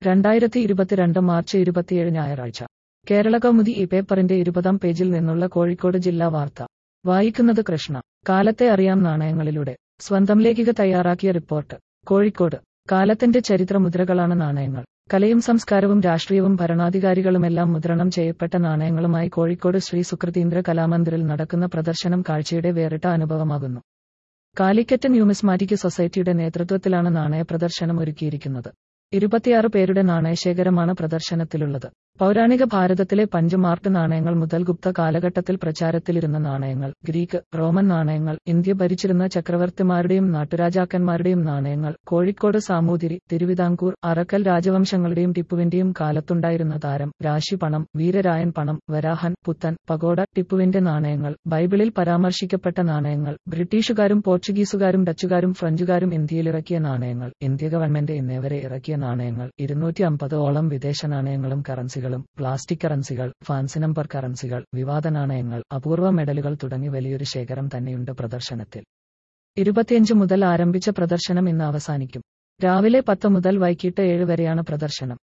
2022 March 27 ഞായറാഴ്ച കേരളകൗമുദി ഈ പേപ്പറിന്റെ 20-ാം പേജിൽ നിന്നുള്ള കോഴിക്കോട് ജില്ലാ വാർത്ത വായിക്കുന്നത് കൃഷ്ണ. കാലത്തെ അറിയാം നാണയങ്ങളിലൂടെ. സ്വന്തം ലേഖിക തയ്യാറാക്കിയ റിപ്പോർട്ട്. കോഴിക്കോട്. കാലത്തിന്റെ ചരിത്രമുദ്രകളാണ് നാണയങ്ങൾ. കലയും സംസ്കാരവും രാഷ്ട്രീയവും ഭരണാധികാരികളുമെല്ലാം മുദ്രണം ചെയ്യപ്പെട്ട നാണയങ്ങളുമായി കോഴിക്കോട് ശ്രീ സുകൃതീന്ദ്ര കലാമന്ദിറിൽ നടക്കുന്ന പ്രദർശനം കാഴ്ചയുടെ വേറിട്ട അനുഭവമാകുന്നു. കാലിക്കറ്റ് ന്യൂമിസ്മാറ്റിക് സൊസൈറ്റിയുടെ നേതൃത്വത്തിലാണ് നാണയ പ്രദർശനം ഒരുക്കിയിരിക്കുന്നത്. 26 പേരുടെ നാണയശേഖരമാണ് പ്രദർശനത്തിലുള്ളത്. പൗരാണിക ഭാരതത്തിലെ പഞ്ചമാർട്ട് നാണയങ്ങൾ മുതൽ ഗുപ്ത കാലഘട്ടത്തിൽ പ്രചാരത്തിലിരുന്ന നാണയങ്ങൾ, ഗ്രീക്ക്, റോമൻ നാണയങ്ങൾ, ഇന്ത്യ ഭരിച്ചിരുന്ന ചക്രവർത്തിമാരുടെയും നാട്ടുരാജാക്കന്മാരുടെയും നാണയങ്ങൾ, കോഴിക്കോട് സാമൂതിരി, തിരുവിതാംകൂർ, അറക്കൽ രാജവംശങ്ങളുടെയും ടിപ്പുവിന്റെയും കാലത്തുണ്ടായിരുന്ന താരം, രാശി പണം, വീരരായൻ പണം, വരാഹൻ, പുത്തൻ, പഗോഡ, ടിപ്പുവിന്റെ നാണയങ്ങൾ, ബൈബിളിൽ പരാമർശിക്കപ്പെട്ട നാണയങ്ങൾ, ബ്രിട്ടീഷുകാരും പോർച്ചുഗീസുകാരും ഡച്ചുകാരും ഫ്രഞ്ചുകാരും ഇന്ത്യയിലിറക്കിയ നാണയങ്ങൾ, ഇന്ത്യ ഗവൺമെന്റ് എന്നിവരെ ഇറക്കിയ നാണയങ്ങൾ, 250-ഓളം വിദേശ നാണയങ്ങളും കറൻസികളും, പ്ലാസ്റ്റിക് കറൻസികൾ, ഫാൻസി നമ്പർ കറൻസികൾ, വിവാദ നാണയങ്ങൾ, അപൂർവ മെഡലുകൾ തുടങ്ങി വലിയൊരു ശേഖരം തന്നെയുണ്ട് പ്രദർശനത്തിൽ. 25 മുതൽ ആരംഭിച്ച പ്രദർശനം ഇന്ന് അവസാനിക്കും. രാവിലെ 10 മുതൽ വൈകിട്ട് 7 വരെയാണ് പ്രദർശനം.